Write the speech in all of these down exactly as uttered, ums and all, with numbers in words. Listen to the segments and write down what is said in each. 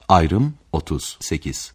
Ayrım otuz sekiz.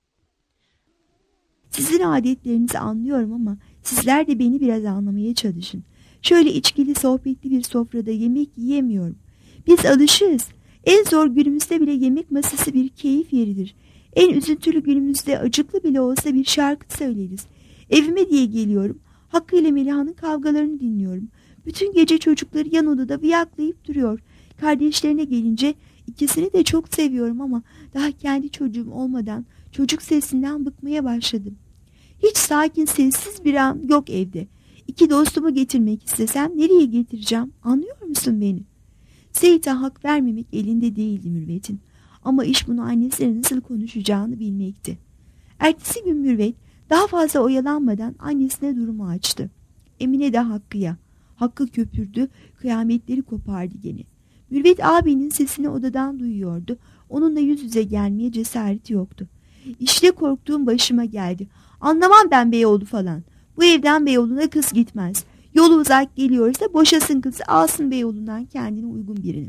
Sizin adetlerinizi anlıyorum ama sizler de beni biraz anlamaya çalışın. Şöyle içkili sohbetli bir sofrada yemek yiyemiyorum. Biz alışığız. En zor günümüzde bile yemek masası bir keyif yeridir. En üzüntülü günümüzde acıklı bile olsa bir şarkı söyleriz. Evime diye geliyorum. Hakkı ile Meliha'nın kavgalarını dinliyorum. Bütün gece çocukları yan odada vıyaklayıp duruyor. Kardeşlerine gelince ikisini de çok seviyorum ama daha kendi çocuğum olmadan çocuk sesinden bıkmaya başladım. Hiç sakin, sessiz bir an yok evde. İki dostumu getirmek istesem nereye getireceğim? Anlıyor musun beni? Seyit'e hak vermemek elinde değildi Mürvet'in. Ama iş bunu annesiyle nasıl konuşacağını bilmekti. Ertesi gün Mürvet daha fazla oyalanmadan annesine durumu açtı. Emine de Hakkı'ya. Hakkı köpürdü, kıyametleri kopardı gene. Mürvet ağabeyinin sesini odadan duyuyordu. Onunla yüz yüze gelmeye cesareti yoktu. İşte korktuğum başıma geldi. Anlamam ben Beyoğlu falan. Bu evden Beyoğlu'na kız gitmez. Yolu uzak geliyorsa boşasın kızı, alsın Beyoğlu'ndan kendine uygun birini.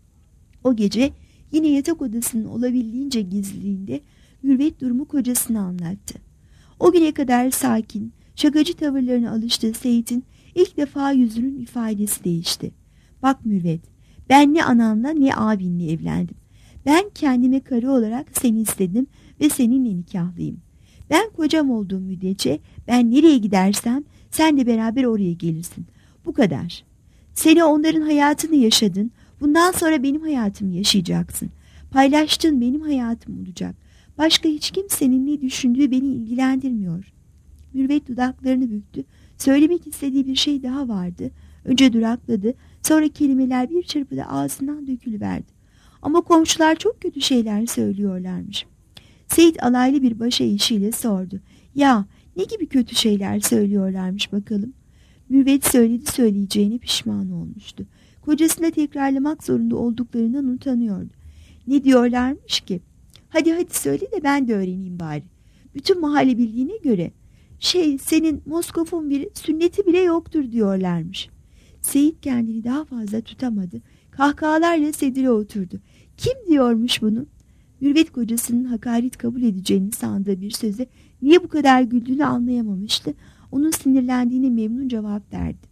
O gece yine yatak odasının olabildiğince gizliliğinde Mürvet durumu kocasına anlattı. O güne kadar sakin, şakacı tavırlarına alıştığı Seyit'in ilk defa yüzünün ifadesi değişti. Bak Mürvet, ben ne ananla ne abinle evlendim. Ben kendime karı olarak seni istedim ve seninle nikahlıyım. Ben kocam olduğum müddetçe ben nereye gidersem sen de beraber oraya gelirsin. Bu kadar. Seni onların hayatını yaşadın. Bundan sonra benim hayatımı yaşayacaksın. Paylaştığın benim hayatım olacak. Başka hiç kimsenin ne düşündüğü beni ilgilendirmiyor. Mürvet dudaklarını büktü. Söylemek istediği bir şey daha vardı. Önce durakladı. Sonra kelimeler bir çırpıda ağzından dökülüverdi. Ama komşular çok kötü şeyler söylüyorlarmış. Seyit alaylı bir baş eğişiyle sordu. Ya ne gibi kötü şeyler söylüyorlarmış bakalım. Mürvet söyledi söyleyeceğine pişman olmuştu. Kocasına tekrarlamak zorunda olduklarından utanıyordu. Ne diyorlarmış ki? Hadi hadi söyle de ben de öğreneyim bari. Bütün mahalle bildiğine göre şey senin Moskof'un biri sünneti bile yoktur diyorlarmış. Seyit kendini daha fazla tutamadı. Kahkahalarla sedire oturdu. Kim diyormuş bunu? Mürvet kocasının hakaret kabul edeceğini sandığı bir söze niye bu kadar güldüğünü anlayamamıştı. Onun sinirlendiğine memnun cevap verdi.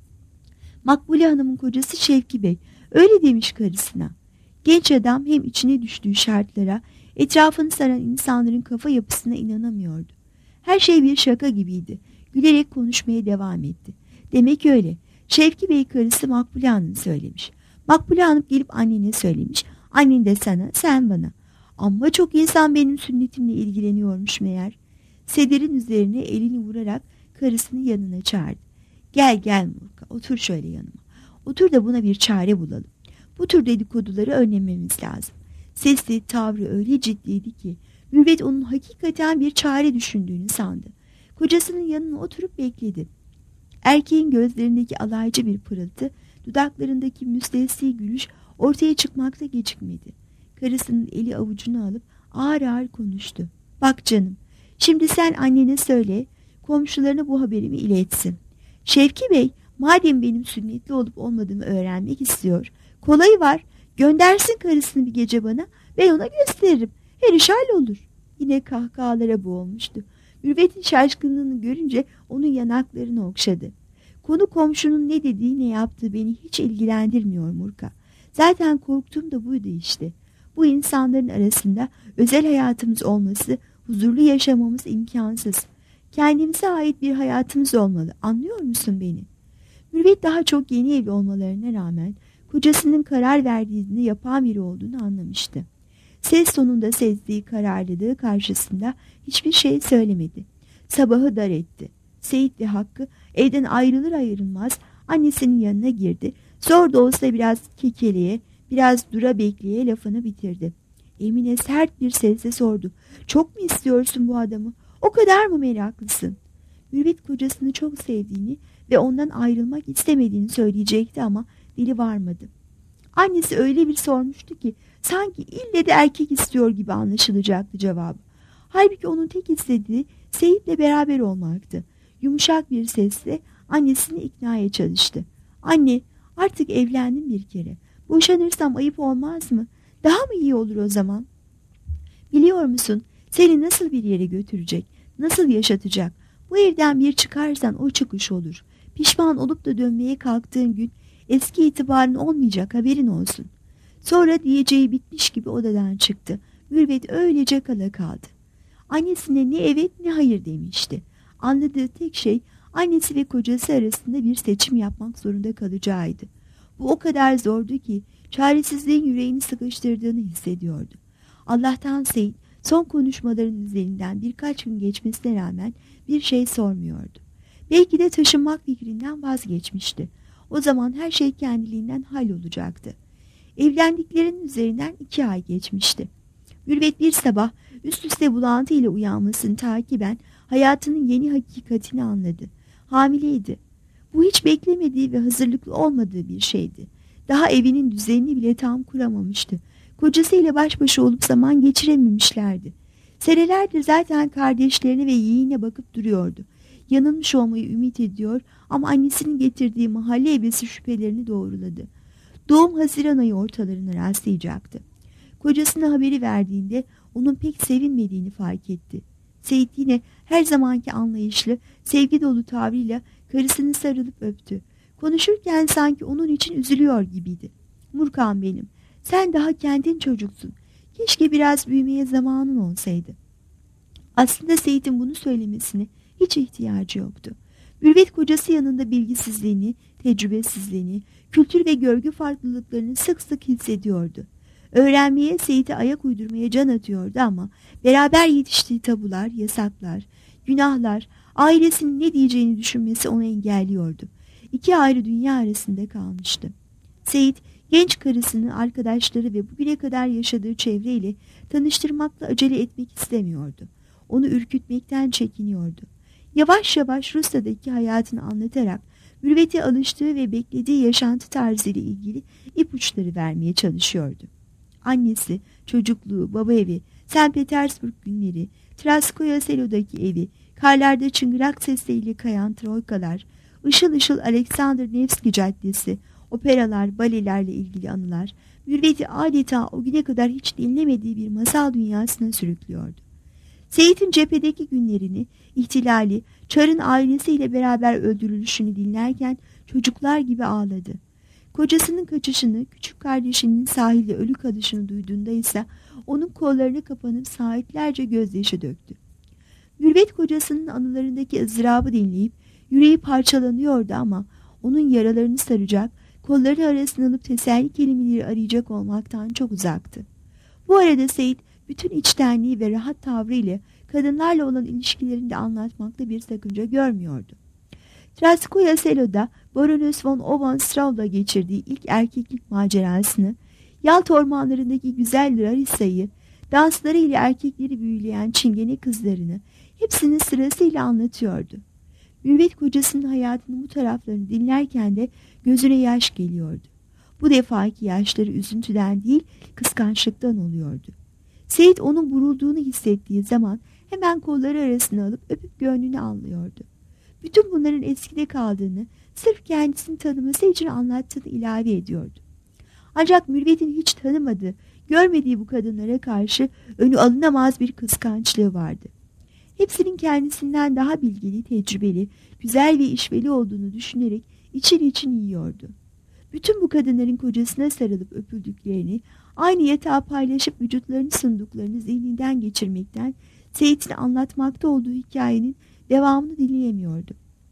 Makbule Hanım'ın kocası Şevki Bey öyle demiş karısına. Genç adam hem içine düştüğü şartlara, etrafını saran insanların kafa yapısına inanamıyordu. Her şey bir şaka gibiydi. Gülerek konuşmaya devam etti. Demek öyle. Şevki Bey karısı Makbule Hanım söylemiş. Makbule Hanım gelip annene söylemiş. Annen de sana, sen bana. Ama çok insan benim sünnetimle ilgileniyormuş meğer. Sederin üzerine elini vurarak karısını yanına çağırdı. Gel gel Murka, otur şöyle yanıma. Otur da buna bir çare bulalım. Bu tür dedikoduları önlememiz lazım. Sesli, tavrı öyle ciddiydi ki Mürvet onun hakikaten bir çare düşündüğünü sandı. Kocasının yanına oturup bekledi. Erkeğin gözlerindeki alaycı bir pırıltı, dudaklarındaki müstesni gülüş ortaya çıkmakta gecikmedi. Karısının eli avucuna alıp ağır ağır konuştu. Bak canım, şimdi sen annene söyle, komşularına bu haberimi iletsin. Şevki Bey, madem benim sünnetli olup olmadığımı öğrenmek istiyor, kolayı var, göndersin karısını bir gece bana, ben ona gösteririm. Her iş hallolur. Yine kahkahalara boğulmuştu. Mürvet'in şaşkınlığını görünce onun yanaklarını okşadı. Konu komşunun ne dediği ne yaptığı beni hiç ilgilendirmiyor Murka. Zaten korktuğum da buydu işte. Bu insanların arasında özel hayatımız olması, huzurlu yaşamamız imkansız. Kendimize ait bir hayatımız olmalı. Anlıyor musun beni? Mürvet daha çok yeni evli olmalarına rağmen kocasının karar verdiğini yapan biri olduğunu anlamıştı. Ses tonunda sezdiği kararlılığı karşısında hiçbir şey söylemedi. Sabahı dar etti. Seyit ve Hakkı evden ayrılır ayrılmaz annesinin yanına girdi. Zor da olsa biraz kekeleye, biraz dura bekleye lafını bitirdi. Emine sert bir sesle sordu. Çok mu istiyorsun bu adamı? O kadar mı meraklısın? Mürvet kocasını çok sevdiğini ve ondan ayrılmak istemediğini söyleyecekti ama dili varmadı. Annesi öyle bir sormuştu ki sanki ille de erkek istiyor gibi anlaşılacaktı cevabı. Halbuki onun tek istediği Seyit'le beraber olmaktı. Yumuşak bir sesle annesini iknaya çalıştı. Anne, artık evlendim bir kere. Boşanırsam ayıp olmaz mı? Daha mı iyi olur o zaman? Biliyor musun, seni nasıl bir yere götürecek, nasıl yaşatacak? Bu evden bir çıkarsan o çıkış olur. Pişman olup da dönmeye kalktığın gün eski itibarın olmayacak, haberin olsun. Sonra diyeceği bitmiş gibi odadan çıktı. Mürvet öylece kala kaldı. Annesine ne evet ne hayır demişti. Anladığı tek şey annesi ve kocası arasında bir seçim yapmak zorunda kalacağıydı. Bu o kadar zordu ki çaresizliğin yüreğini sıkıştırdığını hissediyordu. Allah'tan Seyit son konuşmaların üzerinden birkaç gün geçmesine rağmen bir şey sormuyordu. Belki de taşınmak fikrinden vazgeçmişti. O zaman her şey kendiliğinden hallolacaktı. Evlendiklerinin üzerinden iki ay geçmişti. Mürvet bir sabah üst üste bulantı ile uyanmasını takiben hayatının yeni hakikatini anladı. Hamileydi. Bu hiç beklemediği ve hazırlıklı olmadığı bir şeydi. Daha evinin düzenini bile tam kuramamıştı. Kocasıyla baş başa olup zaman geçirememişlerdi. Senelerdir zaten kardeşlerine ve yeğenine bakıp duruyordu. Yanılmış olmayı ümit ediyor ama annesinin getirdiği mahalle ebesi şüphelerini doğruladı. Doğum Haziran ayı ortalarına rastlayacaktı. Kocasına haberi verdiğinde onun pek sevinmediğini fark etti. Seyit yine her zamanki anlayışlı, sevgi dolu tavrıyla karısını sarılıp öptü. Konuşurken sanki onun için üzülüyor gibiydi. Murkan benim, sen daha kendin çocuksun. Keşke biraz büyümeye zamanın olsaydı. Aslında Seyit'in bunu söylemesine hiç ihtiyacı yoktu. Mürvet kocası yanında bilgisizliğini, tecrübesizliğini, kültür ve görgü farklılıklarını sık sık hissediyordu. Öğrenmeye, Seyit'e ayak uydurmaya can atıyordu ama beraber yetiştiği tabular, yasaklar, günahlar, ailesinin ne diyeceğini düşünmesi onu engelliyordu. İki ayrı dünya arasında kalmıştı. Seyit, genç karısını, arkadaşları ve bugüne kadar yaşadığı çevreyle tanıştırmakla acele etmek istemiyordu. Onu ürkütmekten çekiniyordu. Yavaş yavaş Rusya'daki hayatını anlatarak mürvete alıştığı ve beklediği yaşantı tarzıyla ilgili ipuçları vermeye çalışıyordu. Annesi, çocukluğu, baba evi, Sankt Petersburg günleri, Traskoya Selo'daki evi, karlarda çıngırak sesleriyle kayan troikalar, ışıl ışıl Alexander Nevski Caddesi, operalar, balelerle ilgili anılar, mürveti adeta o güne kadar hiç dinlemediği bir masal dünyasına sürüklüyordu. Seyit'in cephedeki günlerini, ihtilali, Çar'ın ailesiyle beraber öldürülüşünü dinlerken çocuklar gibi ağladı. Kocasının kaçışını, küçük kardeşinin sahilde ölü kalışını duyduğunda ise onun kollarına kapanıp saatlerce gözyaşı döktü. Mürvet kocasının anılarındaki ızdırabı dinleyip yüreği parçalanıyordu ama onun yaralarını saracak, kolları arasına alıp teselli kelimeleri arayacak olmaktan çok uzaktı. Bu arada Seyit bütün içtenliği ve rahat tavrıyla kadınlarla olan ilişkilerini de anlatmakta bir sakınca görmüyordu. Traskoya Selo'da Baroness von Obenstraub'la geçirdiği ilk erkeklik macerasını, Yalt ormanlarındaki güzel Larissa'yı, danslarıyla erkekleri büyüleyen çingene kızlarını hepsini sırasıyla anlatıyordu. Mürvet kocasının hayatının bu taraflarını dinlerken de gözüne yaş geliyordu. Bu defaki yaşları üzüntüden değil, kıskançlıktan oluyordu. Seyit onun burulduğunu hissettiği zaman hemen kolları arasına alıp öpüp gönlünü anlıyordu. Bütün bunların eskide kaldığını, sırf kendisini tanıması için anlattığını ilave ediyordu. Ancak Mürvet'in hiç tanımadığı, görmediği bu kadınlara karşı önü alınamaz bir kıskançlığı vardı. Hepsinin kendisinden daha bilgili, tecrübeli, güzel ve işveli olduğunu düşünerek için için yiyordu. Bütün bu kadınların kocasına sarılıp öpüldüklerini, aynı yatağı paylaşıp vücutlarını sunduklarını zihninden geçirmekten, Seyit'in anlatmakta olduğu hikayenin devamını dinleyemiyordu.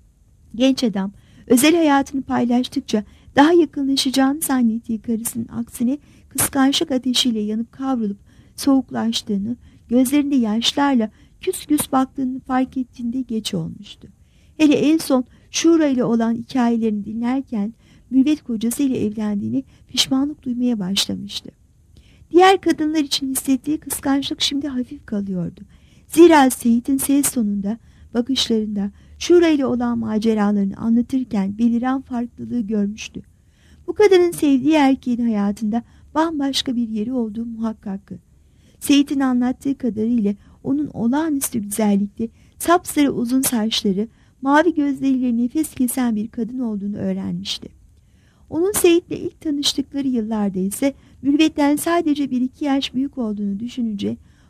Genç adam özel hayatını paylaştıkça daha yakınlaşacağını zannettiği karısının aksine kıskançlık ateşiyle yanıp kavrulup soğuklaştığını, gözlerinde yaşlarla küs küs baktığını fark ettiğinde geç olmuştu. Hele en son Şura ile olan hikayelerini dinlerken Mürvet kocasıyla evlendiğini pişmanlık duymaya başlamıştı. Diğer kadınlar için hissettiği kıskançlık şimdi hafif kalıyordu. Zira Seyit'in ses tonunda, bakışlarında Şura ile olan maceralarını anlatırken beliren farklılığı görmüştü. Bu kadının sevdiği erkeğin hayatında bambaşka bir yeri olduğu muhakkaktı. Seyit'in anlattığı kadarıyla onun olağanüstü güzellikte, sapsarı uzun saçları, mavi gözleriyle nefes kesen bir kadın olduğunu öğrenmişti. Onun Seyit'le ilk tanıştıkları yıllarda ise Mürvet'ten sadece bir iki yaş büyük olduğunu düşününce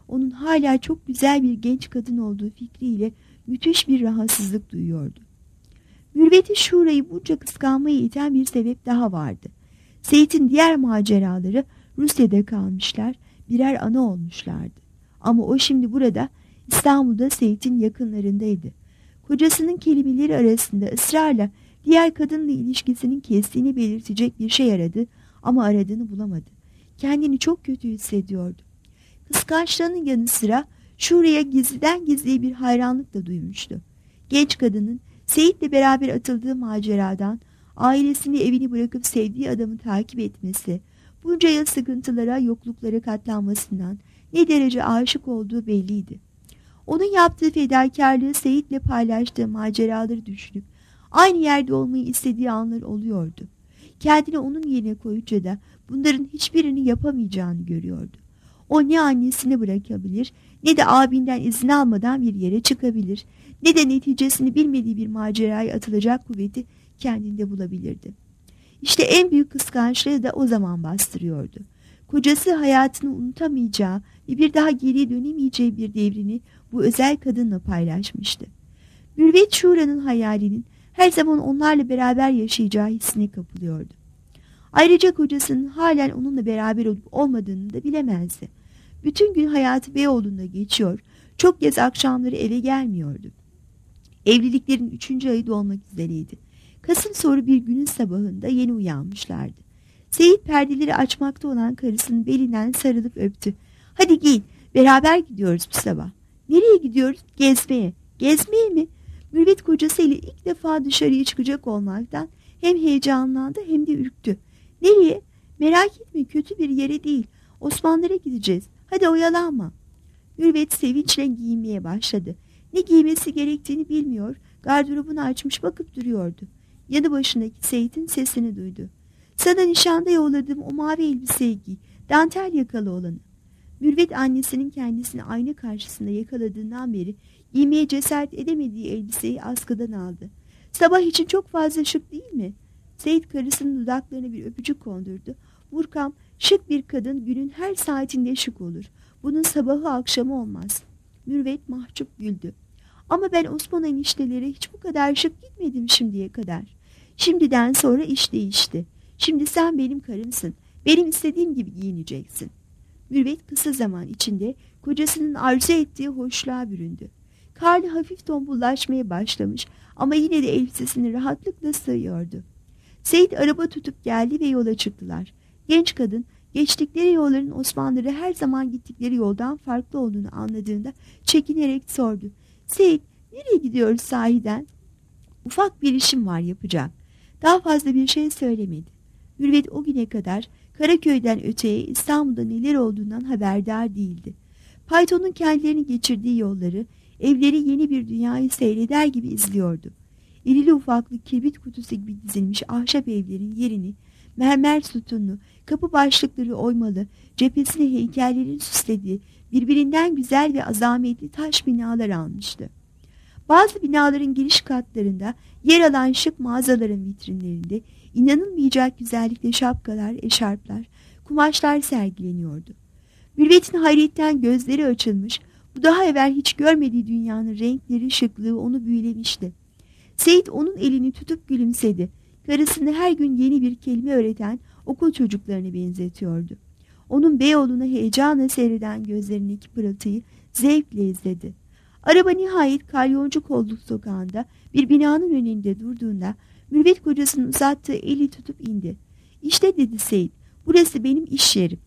onun hala çok güzel bir genç kadın olduğu fikriyle müthiş bir rahatsızlık duyuyordu. Mürvet'i Şura'yı bunca kıskanmaya iten bir sebep daha vardı. Seyit'in diğer maceraları Rusya'da kalmışlar, birer ana olmuşlardı. Ama o şimdi burada, İstanbul'da Seyit'in yakınlarındaydı. Kocasının kelimeleri arasında ısrarla diğer kadınla ilişkisinin kestiğini belirtecek bir şey aradı ama aradığını bulamadı. Kendini çok kötü hissediyordu. Kıskançlığının yanı sıra Şura'ya gizliden gizliye bir hayranlık da duymuştu. Genç kadının Seyit'le beraber atıldığı maceradan, ailesini evini bırakıp sevdiği adamı takip etmesi, bunca yıl sıkıntılara, yokluklara katlanmasından ne derece aşık olduğu belliydi. Onun yaptığı fedakarlığı Seyit'le paylaştığı maceraları düşünüp aynı yerde olmayı istediği anlar oluyordu. Kendini onun yerine koyunca da bunların hiçbirini yapamayacağını görüyordu. O ne annesini bırakabilir, ne de abinden izin almadan bir yere çıkabilir, ne de neticesini bilmediği bir maceraya atılacak kuvveti kendinde bulabilirdi. İşte en büyük kıskançlığı da o zaman bastırıyordu. Kocası hayatını unutamayacağı ve bir daha geriye dönemeyeceği bir devrini bu özel kadınla paylaşmıştı. Mürvet Şura'nın hayalinin her zaman onlarla beraber yaşayacağı hissine kapılıyordu. Ayrıca kocasının halen onunla beraber olup olmadığını da bilemezdi. Bütün gün hayatı Beyoğlu'nda geçiyor, çok kez akşamları eve gelmiyordu. Evliliklerin üçüncü ayı dolmak üzereydi. Kasım soru bir günün sabahında yeni uyanmışlardı. Seyit perdeleri açmakta olan karısının belinden sarılıp öptü. Hadi giyin, beraber gidiyoruz bu sabah. Nereye gidiyoruz? Gezmeye. Gezmeye mi? Mürvet kocasıyla ilk defa dışarıya çıkacak olmaktan hem heyecanlandı hem de ürktü. Nereye? Merak etme, kötü bir yere değil. Osmanlılara gideceğiz. Hadi oyalanma. Mürvet sevinçle giyinmeye başladı. Ne giymesi gerektiğini bilmiyor, gardırobunu açmış bakıp duruyordu. Yanı başındaki Seyit'in sesini duydu. Sana nişanda yolladığım o mavi elbiseyi giy, dantel yakalı olanı. Mürvet annesinin kendisini ayna karşısında yakaladığından beri giymeye cesaret edemediği elbiseyi askıdan aldı. Sabah için çok fazla şık değil mi? Seyit karısının dudaklarına bir öpücük kondurdu. Murkam, şık bir kadın günün her saatinde şık olur. Bunun sabahı akşamı olmaz. Mürvet mahcup güldü. Ama ben Osman eniştelere hiç bu kadar şık gitmedim şimdiye kadar. Şimdiden sonra iş değişti. Şimdi sen benim karımsın. Benim istediğim gibi giyineceksin. Mürvet kısa zaman içinde kocasının arzu ettiği hoşluğa büründü. Karnı hafif tombullaşmaya başlamış ama yine de elbisesini rahatlıkla sığıyordu. Seyit araba tutup geldi ve yola çıktılar. Genç kadın geçtikleri yolların Osmanlıları her zaman gittikleri yoldan farklı olduğunu anladığında çekinerek sordu. Seyit, nereye gidiyoruz sahiden? Ufak bir işim var yapacağım. Daha fazla bir şey söylemedi. Mürvet o güne kadar Karaköy'den öteye İstanbul'da neler olduğundan haberdar değildi. Payton'un kendilerini geçirdiği yolları, evleri yeni bir dünyayı seyreder gibi izliyordu. İrili ufaklı kibrit kutusu gibi dizilmiş ahşap evlerin yerini, mermer sütunlu, kapı başlıkları oymalı, cephesini heykellerin süslediği, birbirinden güzel ve azametli taş binalar almıştı. Bazı binaların giriş katlarında yer alan şık mağazaların vitrinlerinde inanılmayacak güzellikle şapkalar, eşarplar, kumaşlar sergileniyordu. Mürvet'in hayretten gözleri açılmış, bu daha evvel hiç görmediği dünyanın renkleri, şıklığı onu büyülemişti. Seyit onun elini tutup gülümsedi. Karısını her gün yeni bir kelime öğreten okul çocuklarını benzetiyordu. Onun Beyoğlu'na heyecanla seyreden gözlerindeki pırıltıyı zevkle izledi. Araba nihayet Kalyoncu Kolluk sokağında bir binanın önünde durduğunda Mürvet kocasının uzattığı eli tutup indi. İşte dedi Seyit, burası benim iş yerim.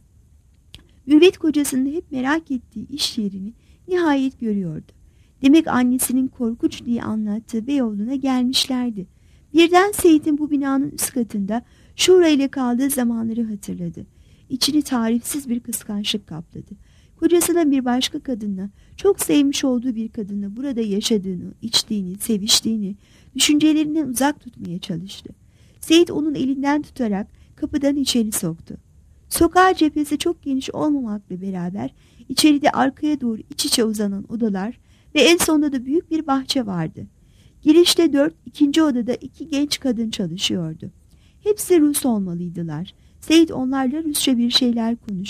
Mürvet kocasının hep merak ettiği iş yerini nihayet görüyordu. Demek annesinin korkunç diye anlattığı Beyoğlu'na gelmişlerdi. Birden Seyit'in bu binanın üst katında Şura ile kaldığı zamanları hatırladı. İçini tarifsiz bir kıskançlık kapladı. Kocasının bir başka kadınla, çok sevmiş olduğu bir kadınla burada yaşadığını, içtiğini, seviştiğini, düşüncelerinden uzak tutmaya çalıştı. Seyit onun elinden tutarak kapıdan içeri soktu. Sokağa cephesi çok geniş olmamakla beraber içeride arkaya doğru iç içe uzanan odalar ve en sonunda da büyük bir bahçe vardı. Girişte dört, ikinci odada iki genç kadın çalışıyordu. Hepsi Rus olmalıydılar. Seyit onlarla Rusça bir şeyler konuşup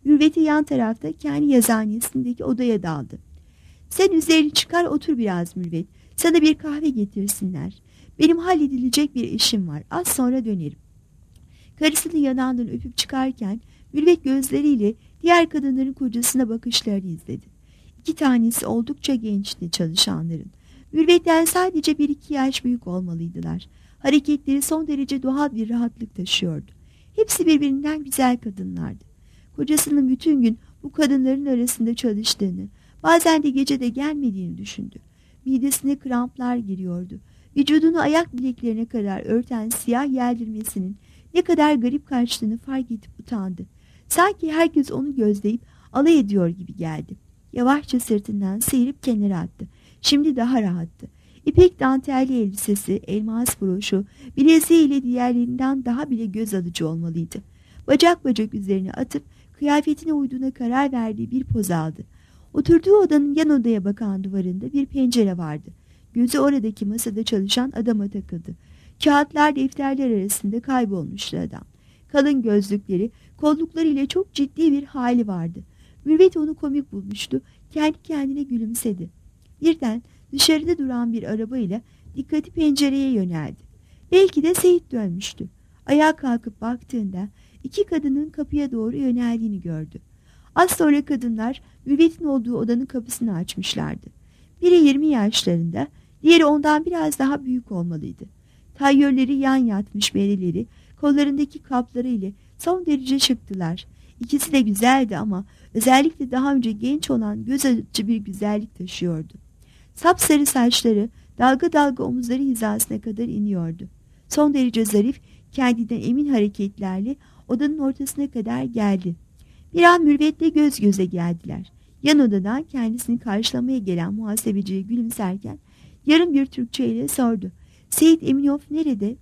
Mürvet'e yan tarafta kendi yazıhanesindeki odaya daldı. Sen üzerini çıkar otur biraz Mürvet. Sana bir kahve getirsinler. Benim halledilecek bir işim var. Az sonra dönerim. Karısını yanağından öpüp çıkarken Mürvet gözleriyle diğer kadınların kocasına bakışlarını izledi. İki tanesi oldukça gençti çalışanların. Mürvet'ten sadece bir iki yaş büyük olmalıydılar. Hareketleri son derece doğal bir rahatlık taşıyordu. Hepsi birbirinden güzel kadınlardı. Kocasının bütün gün bu kadınların arasında çalıştığını, bazen de gecede gelmediğini düşündü. Midesine kramplar giriyordu. Vücudunu ayak bileklerine kadar örten siyah yerdirmesinin ne kadar garip kaçtığını fark edip utandı. Sanki herkes onu gözleyip alay ediyor gibi geldi. Yavaşça sırtından sıyırıp kenara attı. Şimdi daha rahattı. İpek dantelli elbisesi, elmas broşu, bileziği ile diğerlerinden daha bile göz alıcı olmalıydı. Bacak bacak üzerine atıp kıyafetine uyduğuna karar verdiği bir poz aldı. Oturduğu odanın yan odaya bakan duvarında bir pencere vardı. Gözü oradaki masada çalışan adama takıldı. Kağıtlar, defterler arasında kaybolmuştu adam. Kalın gözlükleri, kollukları ile çok ciddi bir hali vardı. Mürvet onu komik bulmuştu. Kendi kendine gülümsedi. Birden dışarıda duran bir arabayla dikkati pencereye yöneldi. Belki de Seyit dönmüştü. Ayağa kalkıp baktığında iki kadının kapıya doğru yöneldiğini gördü. Az sonra kadınlar Mürvet'in olduğu odanın kapısını açmışlardı. Biri yirmi yaşlarında, diğeri ondan biraz daha büyük olmalıydı. Tayyörleri yan yatmış berileri, kollarındaki kapları ile son derece şıktılar. İkisi de güzeldi ama özellikle daha önce genç olan göz alıcı bir güzellik taşıyordu. Sapsarı saçları dalga dalga omuzları hizasına kadar iniyordu. Son derece zarif, kendinden emin hareketlerle odanın ortasına kadar geldi. Bir an Mürvet'le göz göze geldiler. Yan odadan kendisini karşılamaya gelen muhasebeciye gülümserken yarım bir Türkçe ile sordu. Seyit Eminov nerede?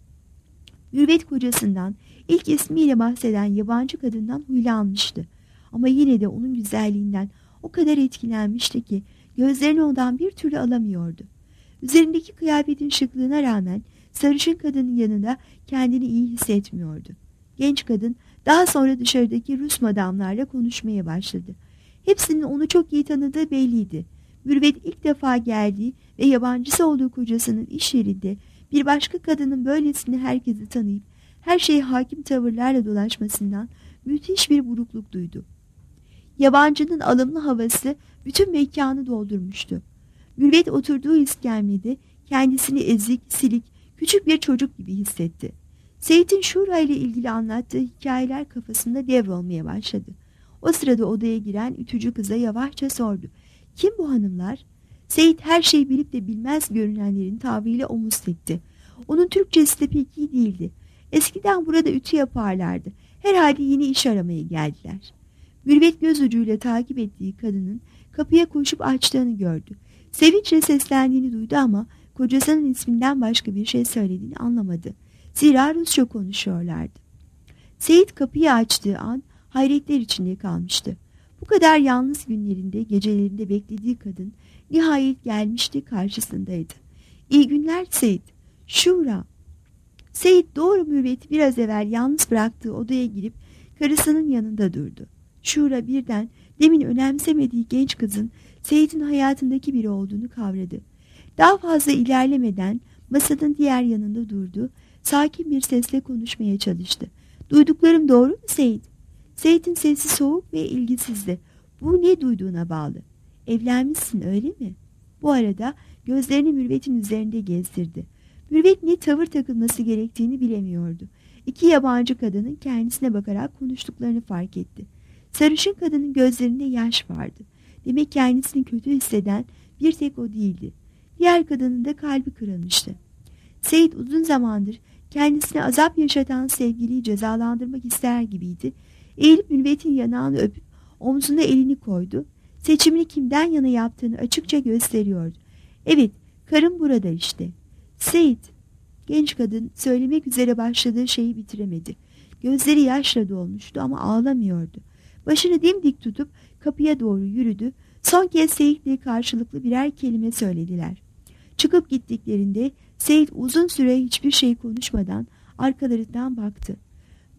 Mürvet kocasından, ilk ismiyle bahseden yabancı kadından huylanmıştı. Ama yine de onun güzelliğinden o kadar etkilenmişti ki gözlerini ondan bir türlü alamıyordu. Üzerindeki kıyafetin şıklığına rağmen sarışın kadının yanında kendini iyi hissetmiyordu. Genç kadın daha sonra dışarıdaki Rus madamlarla konuşmaya başladı. Hepsinin onu çok iyi tanıdığı belliydi. Mürvet ilk defa geldiği ve yabancısı olduğu kocasının iş yerinde bir başka kadının böylesine herkesi tanıyıp her şeye hakim tavırlarla dolaşmasından müthiş bir burukluk duydu. Yabancının alımlı havası bütün mekanı doldurmuştu. Mürvet oturduğu iskemlede kendisini ezik, silik, küçük bir çocuk gibi hissetti. Seyit'in Şura ile ilgili anlattığı hikayeler kafasında devrolmaya başladı. O sırada odaya giren ütücü kıza yavaşça sordu. Kim bu hanımlar? Seyit her şeyi bilip de bilmez görünenlerin tavrıyla omuz silkti. Onun Türkçesi de pek iyi değildi. Eskiden burada ütü yaparlardı. Herhalde yeni iş aramaya geldiler. Mürvet göz ucuyla takip ettiği kadının kapıya koşup açtığını gördü. Sevinçle seslendiğini duydu ama kocasının isminden başka bir şey söylediğini anlamadı. Zira Rusça konuşuyorlardı. Seyit kapıyı açtığı an hayretler içinde kalmıştı. Bu kadar yalnız günlerinde, gecelerinde beklediği kadın nihayet gelmişti, karşısındaydı. İyi günler Seyit. Şura. Seyit doğru Mürvet'i biraz evvel yalnız bıraktığı odaya girip karısının yanında durdu. Şura birden demin önemsemediği genç kızın Seyit'in hayatındaki biri olduğunu kavradı. Daha fazla ilerlemeden masanın diğer yanında durdu. Sakin bir sesle konuşmaya çalıştı. Duyduklarım doğru mu Seyit? Seyit'in sesi soğuk ve ilgisizdi. Bu ne duyduğuna bağlı. Evlenmişsin öyle mi? Bu arada gözlerini Mürvet'in üzerinde gezdirdi. Mürvet ne tavır takılması gerektiğini bilemiyordu. İki yabancı kadının kendisine bakarak konuştuklarını fark etti. Sarışın kadının gözlerinde yaş vardı. Demek kendisini kötü hisseden bir tek o değildi. Diğer kadının da kalbi kırılmıştı. Seyit uzun zamandır kendisine azap yaşatan sevgiliyi cezalandırmak ister gibiydi. Eğilip Mürvet'in yanağını öpüp omzuna elini koydu. Seçimini kimden yana yaptığını açıkça gösteriyordu. Evet, karım burada işte. Seyit, genç kadın söylemek üzere başladığı şeyi bitiremedi. Gözleri yaşla dolmuştu ama ağlamıyordu. Başını dimdik tutup kapıya doğru yürüdü. Son kez Seyit'le karşılıklı birer kelime söylediler. Çıkıp gittiklerinde Seyit uzun süre hiçbir şey konuşmadan arkalarından baktı.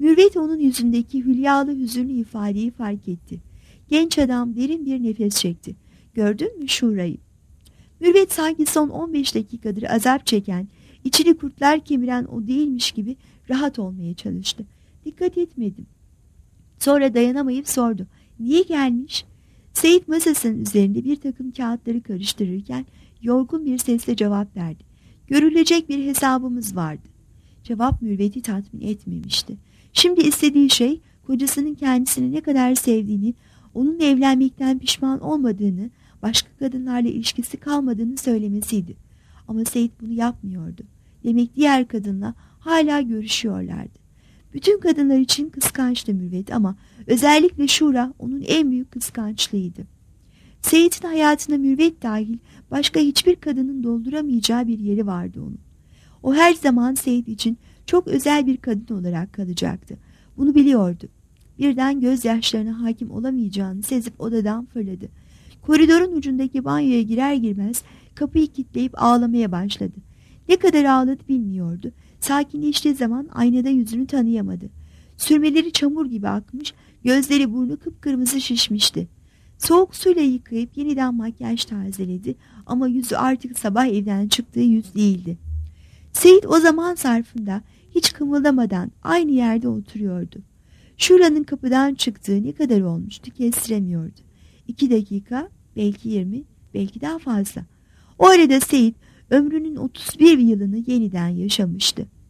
Mürvet onun yüzündeki hülyalı hüzünlü ifadeyi fark etti. Genç adam derin bir nefes çekti. Gördün mü Şura'yı? Mürvet sanki son on beş dakikadır azap çeken, içini kurtlar kemiren o değilmiş gibi rahat olmaya çalıştı. Dikkat etmedim. Sonra dayanamayıp sordu. Niye gelmiş? Seyit masasının üzerinde bir takım kağıtları karıştırırken yorgun bir sesle cevap verdi. Görülecek bir hesabımız vardı. Cevap Mürvet'i tatmin etmemişti. Şimdi istediği şey kocasının kendisini ne kadar sevdiğini, onunla evlenmekten pişman olmadığını, başka kadınlarla ilişkisi kalmadığını söylemesiydi. Ama Seyit bunu yapmıyordu. Demek diğer kadınla hala görüşüyorlardı. Bütün kadınlar için kıskançtı Mürvet ama özellikle Şura onun en büyük kıskançlığıydı. Seyit'in hayatına Mürvet dahil başka hiçbir kadının dolduramayacağı bir yeri vardı onun. O her zaman Seyit için çok özel bir kadın olarak kalacaktı. Bunu biliyordu. Birden gözyaşlarına hakim olamayacağını sezip odadan fırladı. Koridorun ucundaki banyoya girer girmez kapıyı kilitleyip ağlamaya başladı. Ne kadar ağladı bilmiyordu. Sakinleştiği zaman aynada yüzünü tanıyamadı. Sürmeleri çamur gibi akmış, gözleri burnu kıpkırmızı şişmişti. Soğuk suyla yıkayıp yeniden makyaj tazeledi ama yüzü artık sabah evden çıktığı yüz değildi. Seyit o zaman zarfında hiç kımıldamadan aynı yerde oturuyordu. Şura'nın kapıdan çıktığı ne kadar olmuştu kestiremiyordu. İki dakika, belki yirmi, belki daha fazla. O arada Seyit ömrünün otuz bir yılını yeniden yaşamıştı.